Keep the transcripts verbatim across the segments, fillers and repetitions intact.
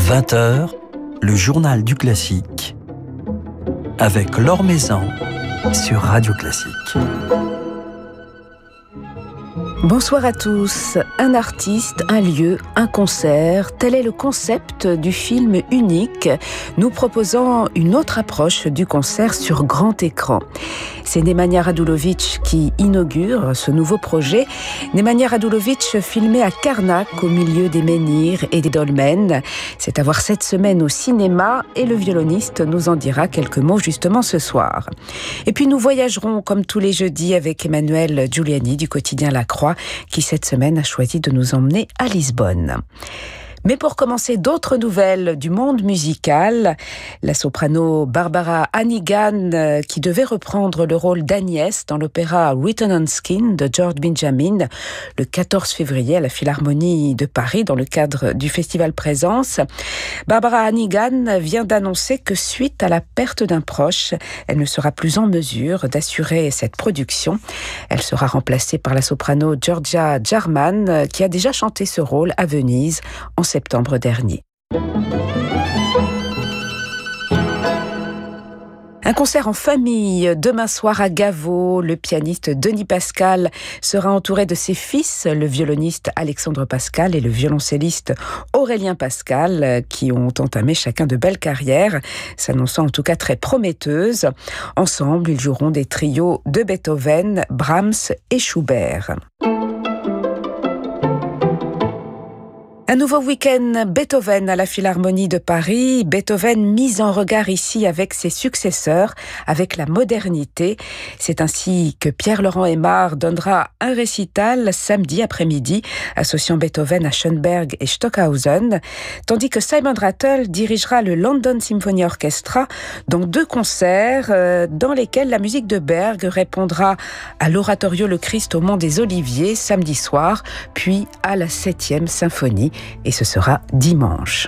vingt heures, le journal du classique avec Laure Maison sur Radio Classique. Bonsoir à tous. Un artiste, un lieu, un concert, tel est le concept du film unique, nous proposant une autre approche du concert sur grand écran. C'est Nemanja Radulović qui inaugure ce nouveau projet. Nemanja Radulović filmé à Karnak, au milieu des menhirs et des dolmens. C'est à voir cette semaine au cinéma et le violoniste nous en dira quelques mots justement ce soir. Et puis nous voyagerons comme tous les jeudis avec Emmanuel Giuliani du quotidien La Croix, qui cette semaine a choisi de nous emmener à Lisbonne. Mais pour commencer, d'autres nouvelles du monde musical. La soprano Barbara Hannigan, qui devait reprendre le rôle d'Agnès dans l'opéra Written on Skin de George Benjamin le quatorze février à la Philharmonie de Paris dans le cadre du festival Présence. Barbara Hannigan vient d'annoncer que suite à la perte d'un proche, elle ne sera plus en mesure d'assurer cette production. Elle sera remplacée par la soprano Georgia Jarman, qui a déjà chanté ce rôle à Venise en septembre dernier. Un concert en famille demain soir à Gaveau. Le pianiste Denis Pascal sera entouré de ses fils, le violoniste Alexandre Pascal et le violoncelliste Aurélien Pascal, qui ont entamé chacun de belles carrières, s'annonçant en tout cas très prometteuses. Ensemble, ils joueront des trios de Beethoven, Brahms et Schubert. Un nouveau week-end Beethoven à la Philharmonie de Paris. Beethoven mis en regard ici avec ses successeurs, avec la modernité. C'est ainsi que Pierre-Laurent Aimard donnera un récital samedi après-midi, associant Beethoven à Schönberg et Stockhausen, tandis que Simon Rattle dirigera le London Symphony Orchestra dans deux concerts euh, dans lesquels la musique de Berg répondra à l'oratorio Le Christ au Mont des Oliviers samedi soir, puis à la septième symphonie. Et ce sera dimanche.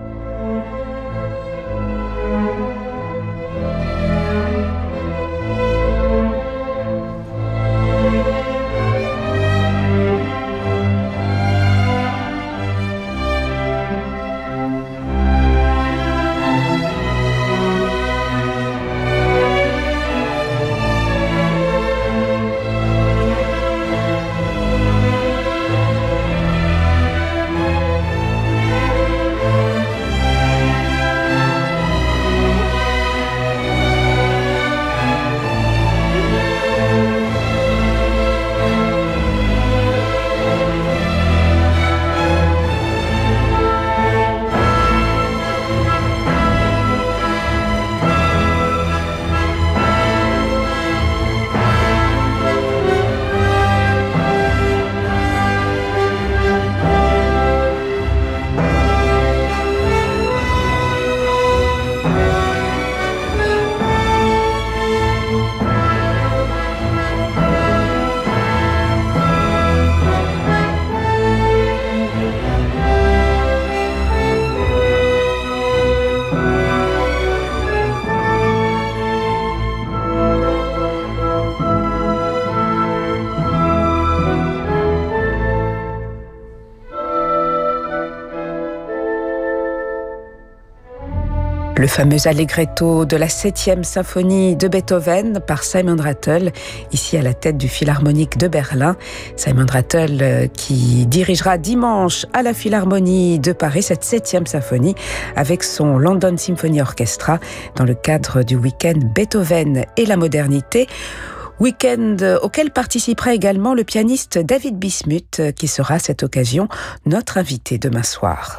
Le fameux allegretto de la septième symphonie de Beethoven par Simon Rattle, ici à la tête du Philharmonique de Berlin. Simon Rattle qui dirigera dimanche à la Philharmonie de Paris cette septième symphonie avec son London Symphony Orchestra dans le cadre du week-end Beethoven et la modernité. Week-end auquel participera également le pianiste David Bismuth qui sera à cette occasion notre invité demain soir.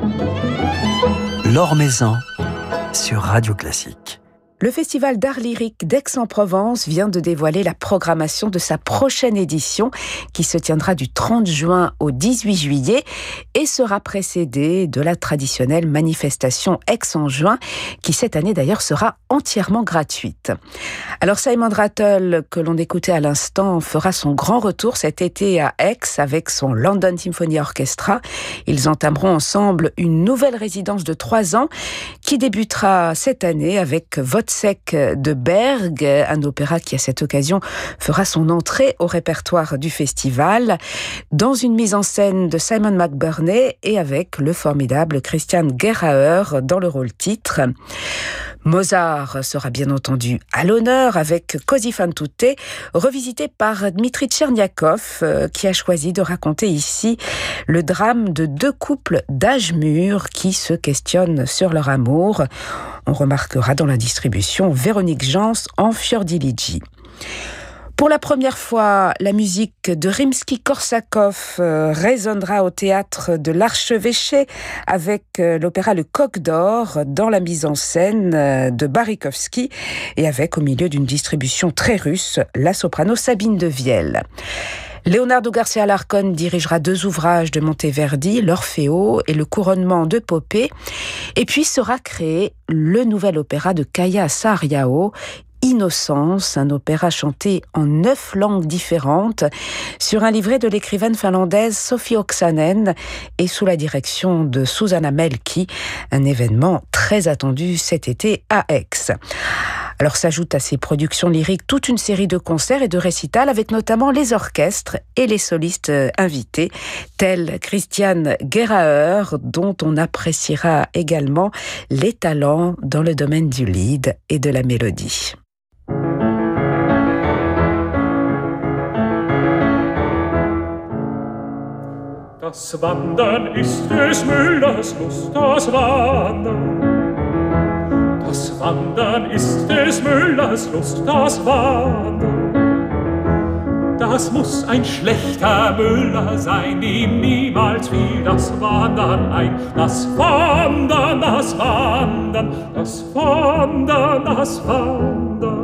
Laure Maison sur Radio Classique. Le Festival d'art lyrique d'Aix-en-Provence vient de dévoiler la programmation de sa prochaine édition qui se tiendra du trente juin au dix-huit juillet et sera précédée de la traditionnelle manifestation Aix en juin qui cette année d'ailleurs sera entièrement gratuite. Alors Simon Rattle, que l'on écoutait à l'instant, fera son grand retour cet été à Aix avec son London Symphony Orchestra. Ils entameront ensemble une nouvelle résidence de trois ans qui débutera cette année avec Wozzeck de Berg, un opéra qui à cette occasion fera son entrée au répertoire du festival, dans une mise en scène de Simon McBurney et avec le formidable Christian Gerhaher dans le rôle titre. Mozart sera bien entendu à l'honneur avec Così fan tutte, revisité par Dmitri Tcherniakov, qui a choisi de raconter ici le drame de deux couples d'âge mûr qui se questionnent sur leur amour. On remarquera dans la distribution Véronique Jans en Fiordiligi. Pour la première fois, la musique de Rimsky-Korsakov euh, résonnera au théâtre de l'Archevêché avec euh, l'opéra Le Coq d'Or dans la mise en scène euh, de Barikovsky et avec, au milieu d'une distribution très russe, la soprano Sabine de Viel. Leonardo Garcia Larcón dirigera deux ouvrages de Monteverdi, l'Orfeo et le couronnement de Popée, et puis sera créé le nouvel opéra de Kaija Saariaho, Innocence, un opéra chanté en neuf langues différentes, sur un livret de l'écrivaine finlandaise Sophie Oksanen et sous la direction de Susanna Melki, un événement très attendu cet été à Aix. Alors s'ajoute à ces productions lyriques toute une série de concerts et de récitals avec notamment les orchestres et les solistes invités, tels Christian Gerhaher, dont on appréciera également les talents dans le domaine du lead et de la mélodie. Das Wandern ist des Müllers Lust, das Wandern. Das Wandern ist des Müllers Lust, das Wandern. Das muss ein schlechter Müller sein, ihm niemals fiel das Wandern ein. Das Wandern, das Wandern, das Wandern, das Wandern.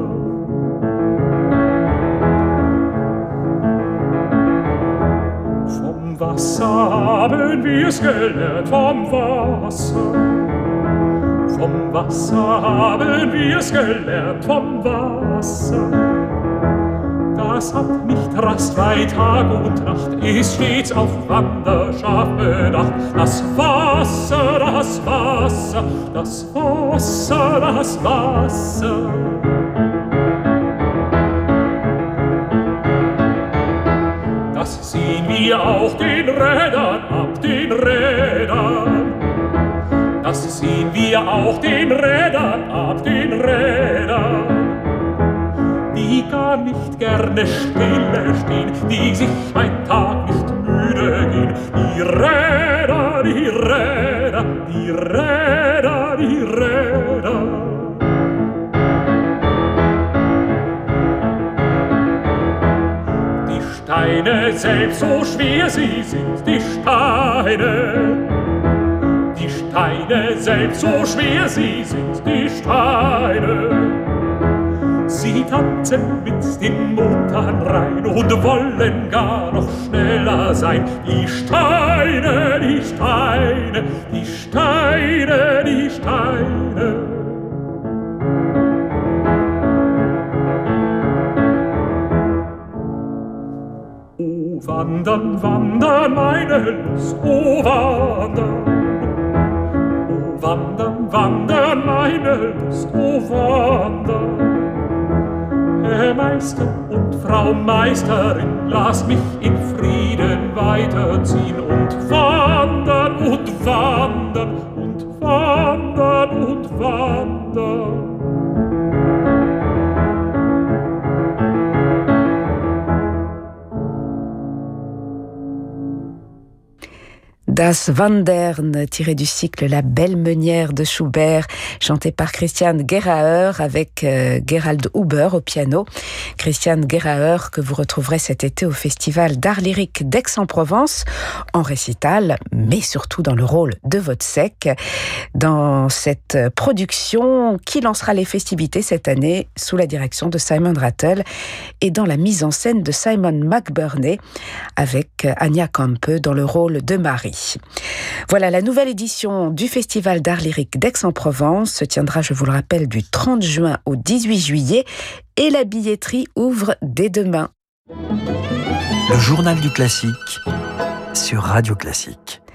Vom Wasser haben wir's gelernt, vom Wasser. Vom Wasser haben wir's gelernt, vom Wasser. Das hat nicht Rast bei Tag und Nacht, ist stets auf Wanderschaft bedacht. Das Wasser, das Wasser, das Wasser, das Wasser. Das sehen wir auch den Rädern ab, den Rädern. Das sehen wir auch den Rädern ab, den Rädern. Die gar nicht gerne stille stehen, die sich ein Tag nicht müde gehen. Die Räder, die Räder, die Räder, die Räder. Die Steine selbst, so schwer sie sind, die Steine. Die Steine selbst, so schwer sie sind, die Steine. Sie tanzen mit den Motoren rein und wollen gar noch schneller sein. Die Steine, die Steine, die Steine, die Steine. O wandern, wandern, meine Lust, o wandern. O wandern, wandern, meine Lust, o wandern. Herr Meister und Frau Meisterin, lass mich in Frieden weiterziehen und wandern und wandern und wandern und wandern. Das Wandern, tiré du cycle La Belle Meunière de Schubert, chanté par Christian Gerhaher avec euh, Gerald Huber au piano. Christian Gerhaher que vous retrouverez cet été au Festival d'Art Lyrique d'Aix-en-Provence, en récital, mais surtout dans le rôle de Wozzeck, dans cette production qui lancera les festivités cette année sous la direction de Simon Rattle et dans la mise en scène de Simon McBurney avec Anya Campe dans le rôle de Marie. Voilà, la nouvelle édition du Festival d'Art Lyrique d'Aix-en-Provence se tiendra, je vous le rappelle, du trente juin au dix-huit juillet et la billetterie ouvre dès demain. Le journal du classique sur Radio Classique.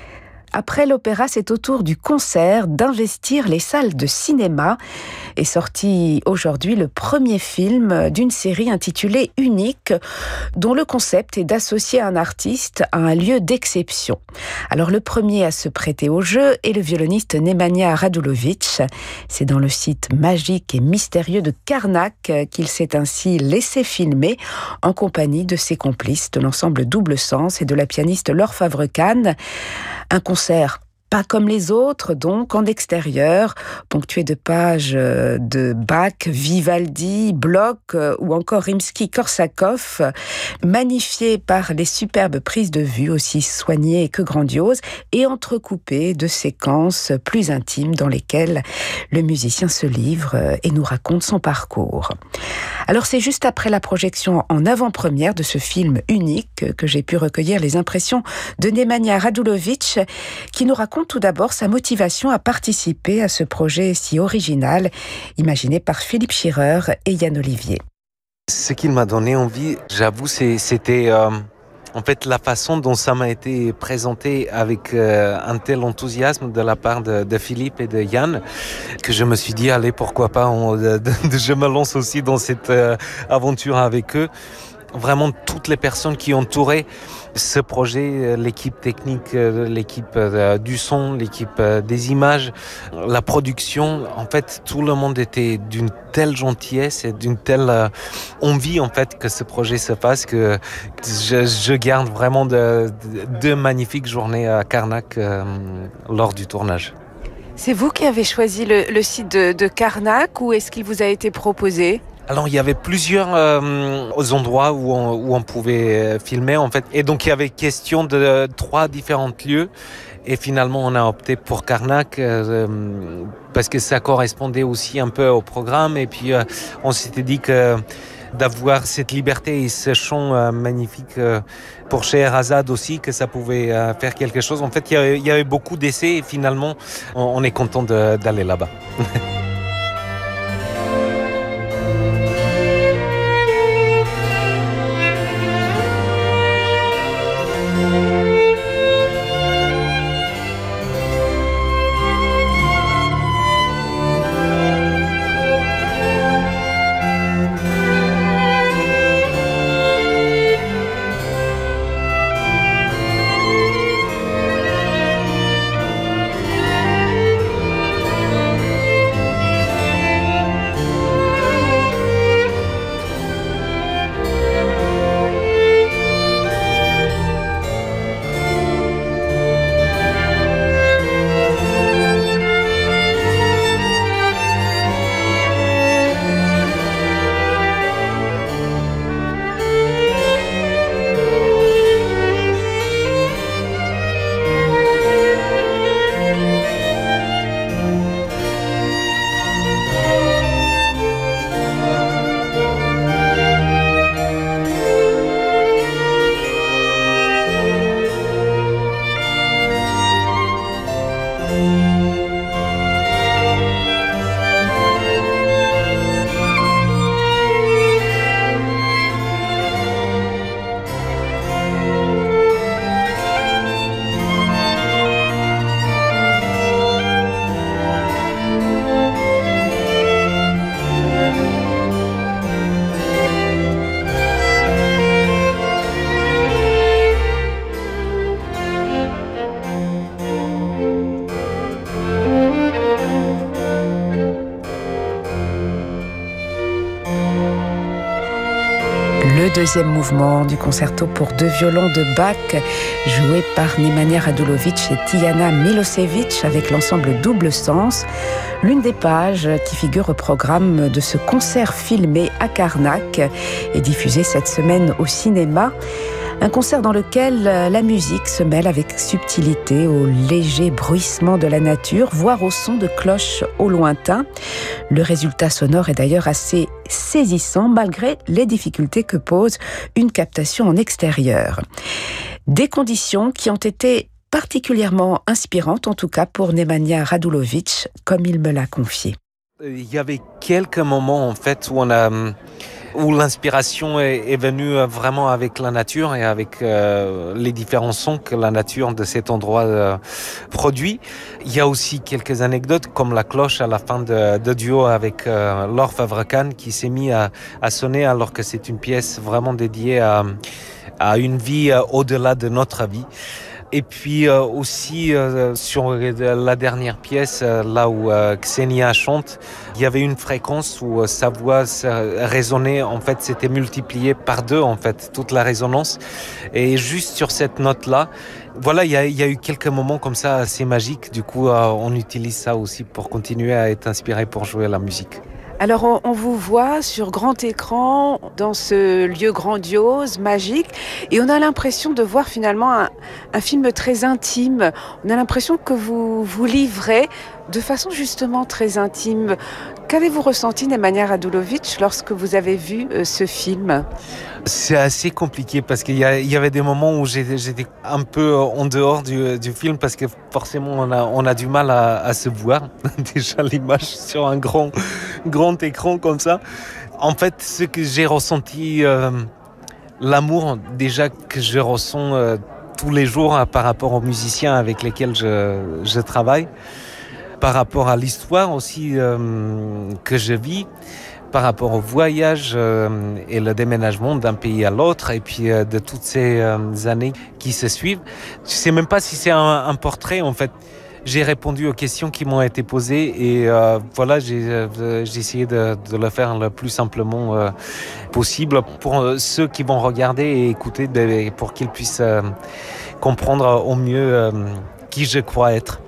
Après l'opéra, c'est au tour du concert d'investir les salles de cinéma. Est sorti aujourd'hui le premier film d'une série intitulée Unique, dont le concept est d'associer un artiste à un lieu d'exception. Alors le premier à se prêter au jeu est le violoniste Nemanja Radulović. C'est dans le site magique et mystérieux de Karnak qu'il s'est ainsi laissé filmer en compagnie de ses complices de l'ensemble Double Sens et de la pianiste Laure Favre-Kahn. Un concert pas comme les autres, donc en extérieur, ponctué de pages de Bach, Vivaldi, Bloch ou encore Rimsky-Korsakov, magnifié par les superbes prises de vue aussi soignées que grandioses et entrecoupées de séquences plus intimes dans lesquelles le musicien se livre et nous raconte son parcours. Alors c'est juste après la projection en avant-première de ce film unique que j'ai pu recueillir les impressions de Nemanja Radulović, qui nous raconte tout d'abord sa motivation à participer à ce projet si original, imaginé par Philippe Schirrer et Yann Olivier. Ce qui m'a donné envie, j'avoue, c'est, c'était euh, en fait la façon dont ça m'a été présenté avec euh, un tel enthousiasme de la part de, de Philippe et de Yann, que je me suis dit, allez, pourquoi pas, on, de, de, je me lance aussi dans cette euh, aventure avec eux. Vraiment toutes les personnes qui entouraient ce projet, l'équipe technique, l'équipe du son, l'équipe des images, la production, en fait tout le monde était d'une telle gentillesse et d'une telle envie en fait que ce projet se fasse que je, je garde vraiment de, de, de magnifiques journées à Karnak euh, lors du tournage. C'est vous qui avez choisi le, le site de, de Karnak ou est-ce qu'il vous a été proposé ? Alors il y avait plusieurs euh, endroits où on, où on pouvait filmer en fait, et donc il y avait question de trois différents lieux, et finalement on a opté pour Karnak euh, parce que ça correspondait aussi un peu au programme, et puis euh, on s'était dit que d'avoir cette liberté et ce chant euh, magnifique euh, pour Scheherazade aussi, que ça pouvait euh, faire quelque chose. En fait il y avait, il y avait beaucoup d'essais et finalement on, on est content de, d'aller là-bas. Le deuxième mouvement du concerto pour deux violons de Bach, joué par Nemanja Radulović et Tijana Milošević avec l'ensemble Double Sens, l'une des pages qui figure au programme de ce concert filmé à Karnak et diffusé cette semaine au cinéma. Un concert dans lequel la musique se mêle avec subtilité au léger bruissement de la nature, voire au son de cloches au lointain. Le résultat sonore est d'ailleurs assez saisissant malgré les difficultés que pose une captation en extérieur. Des conditions qui ont été particulièrement inspirantes, en tout cas pour Nemanja Radulović, comme il me l'a confié. Il y avait quelques moments en fait où on a où l'inspiration est, est venue vraiment avec la nature et avec euh, les différents sons que la nature de cet endroit euh, produit. Il y a aussi quelques anecdotes comme la cloche à la fin de, de duo avec euh, Laure Favre-Kahn qui s'est mis à, à sonner alors que c'est une pièce vraiment dédiée à, à une vie euh, au-delà de notre vie. Et puis euh, aussi euh, sur la dernière pièce, euh, là où euh, Ksenia chante, il y avait une fréquence où euh, sa voix résonnait, en fait c'était multiplié par deux en fait, toute la résonance. Et juste sur cette note-là, voilà, il y a, il y a eu quelques moments comme ça assez magiques. Du coup, euh, on utilise ça aussi pour continuer à être inspiré pour jouer la musique. Alors on, on vous voit sur grand écran dans ce lieu grandiose, magique, et on a l'impression de voir finalement un, un film très intime. On a l'impression que vous vous livrez de façon justement très intime. Qu'avez-vous ressenti, Nemanja Radulović, lorsque vous avez vu euh, ce film ? C'est assez compliqué parce qu'il y, a, il y avait des moments où j'étais, j'étais un peu en dehors du, du film parce que forcément on a, on a du mal à, à se voir. Déjà l'image sur un grand, grand écran comme ça. En fait, ce que j'ai ressenti, euh, l'amour déjà que je ressens euh, tous les jours euh, par rapport aux musiciens avec lesquels je, je travaille, par rapport à l'histoire aussi euh, que je vis, par rapport au voyage euh, et le déménagement d'un pays à l'autre, et puis euh, de toutes ces euh, années qui se suivent. Je ne sais même pas si c'est un, un portrait, en fait. J'ai répondu aux questions qui m'ont été posées et euh, voilà, j'ai, euh, j'ai essayé de, de le faire le plus simplement euh, possible pour euh, ceux qui vont regarder et écouter, de, pour qu'ils puissent euh, comprendre au mieux euh, qui je crois être.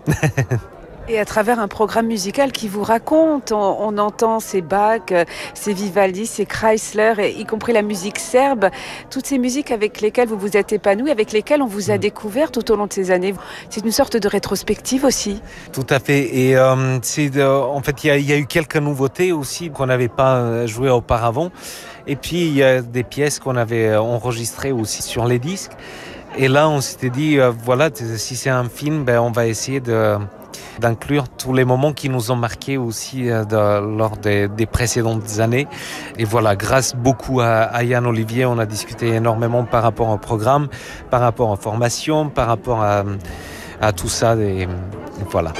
Et à travers un programme musical qui vous raconte, on, on entend ces Bach, ces Vivaldi, ces Chrysler, et y compris la musique serbe, toutes ces musiques avec lesquelles vous vous êtes épanoui, avec lesquelles on vous a découvert tout au long de ces années. C'est une sorte de rétrospective aussi. Tout à fait. Et euh, c'est de, en fait, il y, y a eu quelques nouveautés aussi qu'on n'avait pas jouées auparavant. Et puis, il y a des pièces qu'on avait enregistrées aussi sur les disques. Et là, on s'était dit, euh, voilà, si c'est un film, ben, on va essayer de... d'inclure tous les moments qui nous ont marqués aussi euh, de, lors des, des précédentes années. Et voilà, grâce beaucoup à, à Yann Olivier, on a discuté énormément par rapport au programme, par rapport aux formations, par rapport à, à tout ça. Et, et voilà.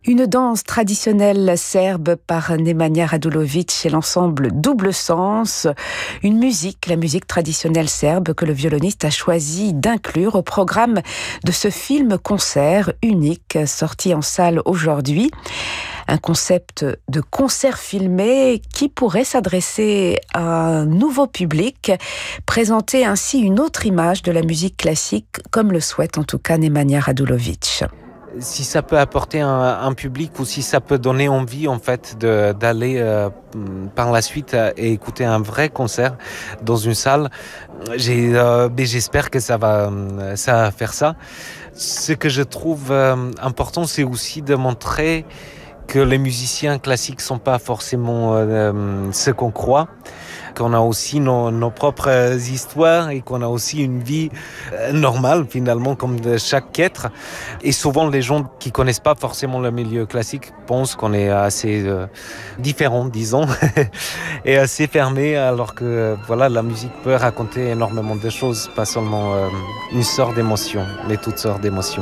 Une danse traditionnelle serbe par Nemanja Radulović et l'ensemble Double Sens. Une musique, la musique traditionnelle serbe que le violoniste a choisi d'inclure au programme de ce film-concert unique sorti en salle aujourd'hui. Un concept de concert filmé qui pourrait s'adresser à un nouveau public, présenter ainsi une autre image de la musique classique, comme le souhaite en tout cas Nemanja Radulović. Si ça peut apporter un, un public ou si ça peut donner envie en fait de, d'aller euh, par la suite euh, et écouter un vrai concert dans une salle, j'ai, euh, mais j'espère que ça va, ça va faire ça. Ce que je trouve euh, important, c'est aussi de montrer que les musiciens classiques sont pas forcément euh, ce qu'on croit, qu'on a aussi nos, nos propres histoires et qu'on a aussi une vie euh, normale finalement comme de chaque être. Et souvent les gens qui connaissent pas forcément le milieu classique pensent qu'on est assez euh, différent, disons, et assez fermé, alors que euh, voilà, la musique peut raconter énormément de choses, pas seulement euh, une sorte d'émotion, mais toutes sortes d'émotions.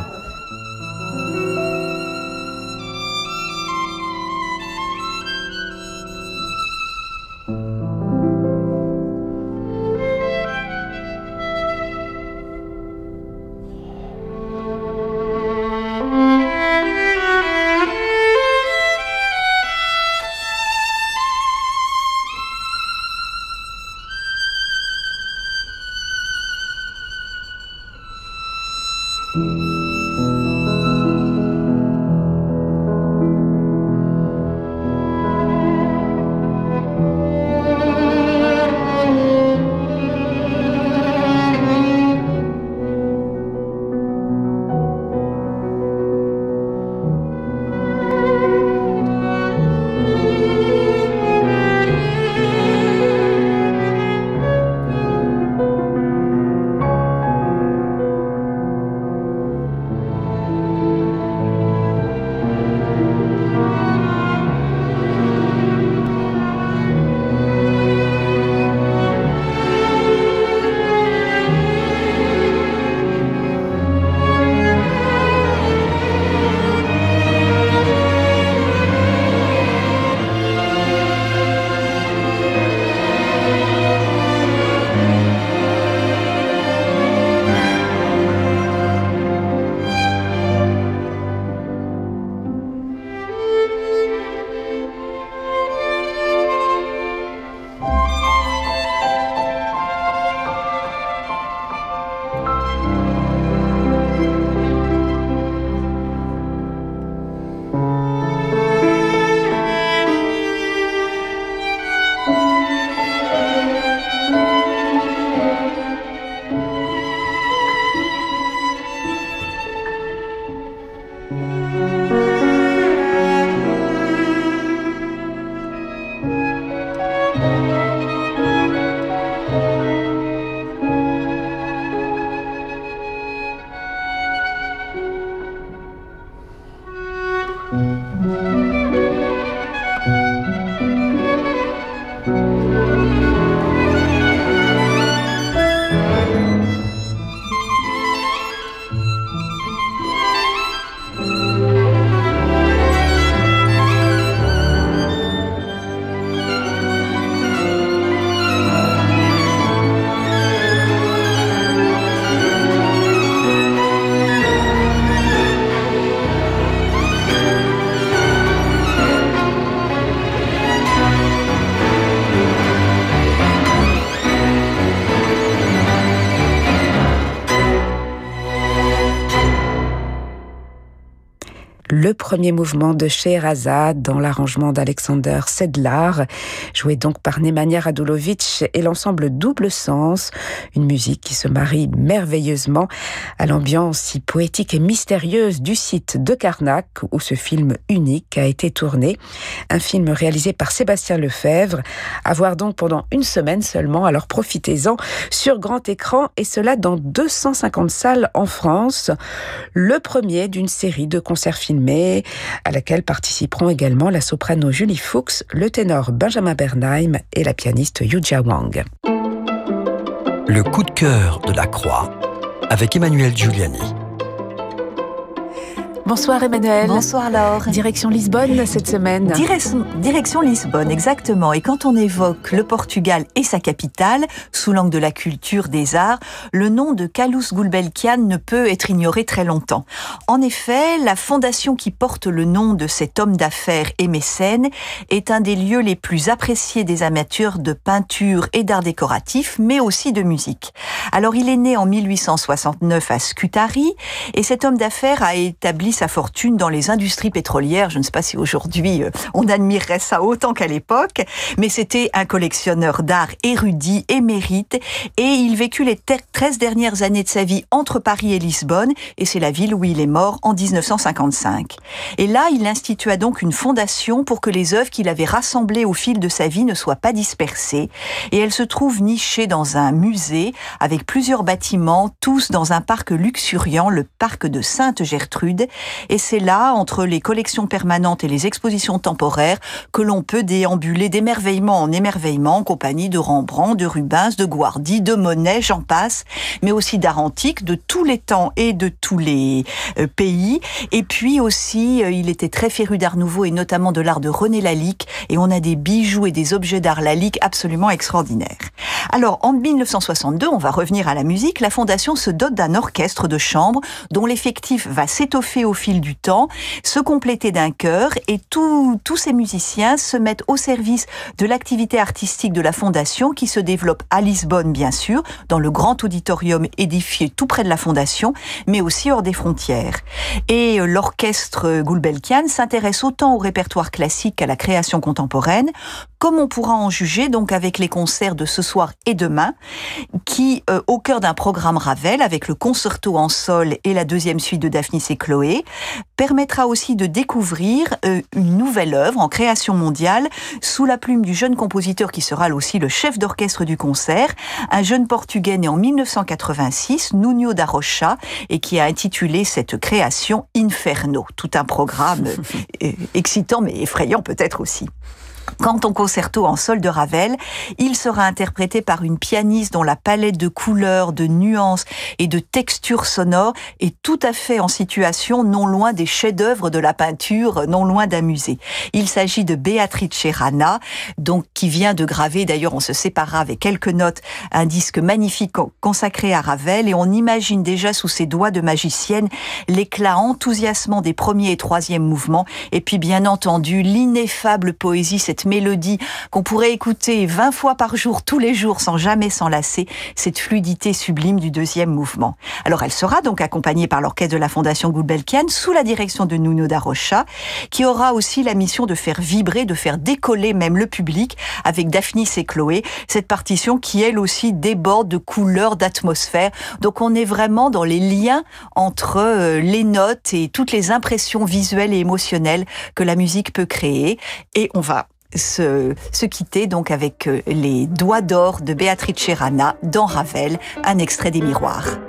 Le premier mouvement de Scheherazade dans l'arrangement d'Alexander Sedlar, joué donc par Nemanja Radulović et l'ensemble Double Sens, une musique qui se marie merveilleusement à l'ambiance si poétique et mystérieuse du site de Karnak où ce film unique a été tourné. Un film réalisé par Sébastien Lefebvre, à voir donc pendant une semaine seulement, alors profitez-en, sur grand écran, et cela dans deux cent cinquante salles en France. Le premier d'une série de concerts filmés à laquelle participeront également la soprano Julie Fuchs, le ténor Benjamin Bernheim et la pianiste Yuja Wang. Le coup de cœur de la Croix avec Emmanuel Giuliani. Bonsoir Emmanuel. Bonsoir Laure. Direction Lisbonne cette semaine. Direction, direction Lisbonne, exactement. Et quand on évoque le Portugal et sa capitale, sous l'angle de la culture, des arts, le nom de Carlos Gulbenkian ne peut être ignoré très longtemps. En effet, la fondation qui porte le nom de cet homme d'affaires et mécène est un des lieux les plus appréciés des amateurs de peinture et d'art décoratif, mais aussi de musique. Alors, il est né en mille huit cent soixante-neuf à Scutari, et cet homme d'affaires a établi sa fortune dans les industries pétrolières. Je ne sais pas si aujourd'hui euh, on admirerait ça autant qu'à l'époque, mais c'était un collectionneur d'art érudit, émérite, et il vécut les treize dernières années de sa vie entre Paris et Lisbonne, et c'est la ville où il est mort en dix-neuf cent cinquante-cinq. Et là, il institua donc une fondation pour que les œuvres qu'il avait rassemblées au fil de sa vie ne soient pas dispersées, et elle se trouve nichée dans un musée avec plusieurs bâtiments, tous dans un parc luxuriant, le parc de Sainte-Gertrude. Et c'est là, entre les collections permanentes et les expositions temporaires, que l'on peut déambuler d'émerveillement en émerveillement en compagnie de Rembrandt, de Rubens, de Guardi, de Monet, j'en passe, mais aussi d'art antique, de tous les temps et de tous les euh, pays. Et puis aussi, euh, il était très féru d'art nouveau et notamment de l'art de René Lalique, et on a des bijoux et des objets d'art Lalique absolument extraordinaires. Alors, en mille neuf cent soixante-deux, on va revenir à la musique, la Fondation se dote d'un orchestre de chambre dont l'effectif va s'étoffer au fil du temps, se compléter d'un chœur, et tous ces musiciens se mettent au service de l'activité artistique de la Fondation qui se développe à Lisbonne, bien sûr, dans le grand auditorium édifié tout près de la Fondation, mais aussi hors des frontières. Et l'orchestre Gulbenkian s'intéresse autant au répertoire classique qu'à la création contemporaine, comme on pourra en juger donc avec les concerts de ce soir et demain, qui, euh, au cœur d'un programme Ravel, avec le concerto en sol et la deuxième suite de Daphnis et Chloé, permettra aussi de découvrir euh, une nouvelle œuvre en création mondiale, sous la plume du jeune compositeur qui sera aussi le chef d'orchestre du concert, un jeune portugais né en mille neuf cent quatre-vingt-six, Nuno da Rocha, et qui a intitulé cette création Inferno. Tout un programme euh, excitant mais effrayant peut-être aussi. Quant au concerto en sol de Ravel, il sera interprété par une pianiste dont la palette de couleurs, de nuances et de textures sonores est tout à fait en situation non loin des chefs-d'œuvre de la peinture, non loin d'un musée. Il s'agit de Beatrice Rana, donc qui vient de graver, d'ailleurs on se séparera avec quelques notes, un disque magnifique consacré à Ravel, et on imagine déjà sous ses doigts de magicienne l'éclat enthousiasmant des premiers et troisième mouvements, et puis bien entendu l'ineffable poésie, cette mélodie qu'on pourrait écouter vingt fois par jour, tous les jours, sans jamais s'en lasser, cette fluidité sublime du deuxième mouvement. Alors elle sera donc accompagnée par l'orchestre de la Fondation Gulbenkian sous la direction de Nuno da Rocha, qui aura aussi la mission de faire vibrer, de faire décoller même le public avec Daphnis et Chloé, cette partition qui elle aussi déborde de couleurs, d'atmosphère. Donc on est vraiment dans les liens entre euh, les notes et toutes les impressions visuelles et émotionnelles que la musique peut créer. Et on va Se, se quitter donc avec les doigts d'or de Beatrice Rana dans Ravel, un extrait des Miroirs.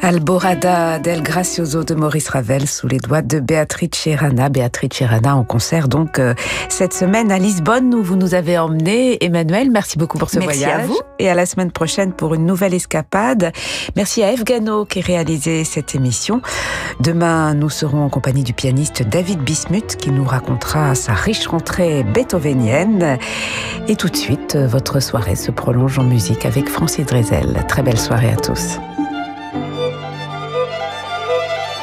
Alborada del Gracioso de Maurice Ravel sous les doigts de Beatrice Rana. Beatrice Rana en concert donc euh, cette semaine à Lisbonne où vous nous avez emmenés. Emmanuel, merci beaucoup pour ce merci voyage. À vous. Et à la semaine prochaine pour une nouvelle escapade. Merci à Eve Gano qui réalisait cette émission. Demain, nous serons en compagnie du pianiste David Bismuth qui nous racontera sa riche rentrée beethovenienne. Et tout de suite, votre soirée se prolonge en musique avec Francis Drezel. Très belle soirée à tous.